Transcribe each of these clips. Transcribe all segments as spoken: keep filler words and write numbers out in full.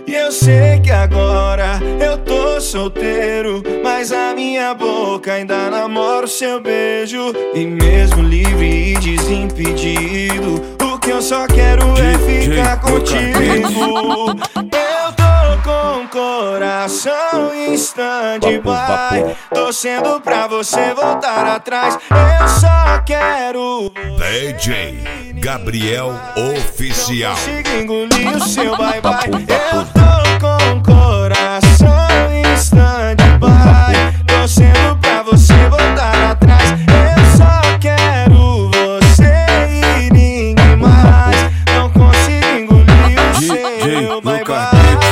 E eu sei que agora eu tô solteiro, mas a minha boca ainda namora o seu beijo. E mesmo livre e desimpedido, o que eu só quero é ficar contigo. Eu tô com o coração em stand-by, torcendo pra você voltar atrás. Eu só quero D J Gabriel Oficial. Não consigo engolir o seu bye-bye. Eu tô com o coração em stand-by, torcendo pra você voltar atrás. Eu só quero você e ninguém mais. Não consigo engolir o seu bye-bye.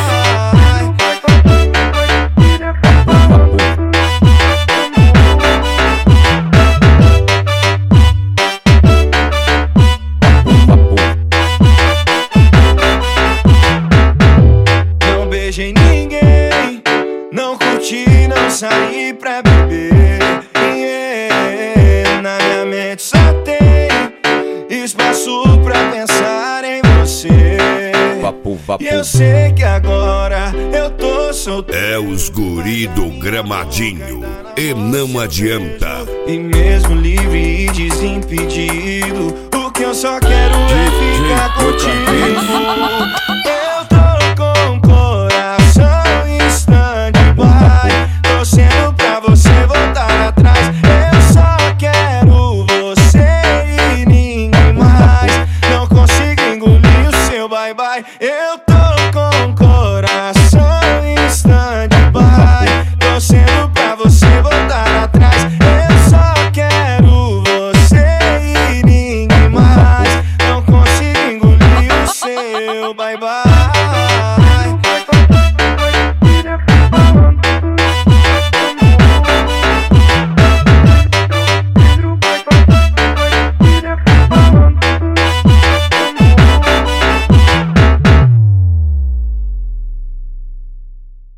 Beijei ninguém, não curti, não saí pra beber. Yeah, na minha mente só tem espaço pra pensar em você. Vapo, vapo. E eu sei que agora eu tô solteiro, É os guri do Gramadinho e não adianta. e mesmo livre e desimpedido, o que eu só quero é ficar contigo. Eu tô com o coração em stand-by, torcendo pra você voltar atrás. Eu só quero você e ninguém mais. Não consigo engolir o seu bye-bye. Eu tô com o coração em stand-by, torcendo pra você voltar atrás. Eu só quero você e ninguém mais. Não consigo engolir o seu bye-bye.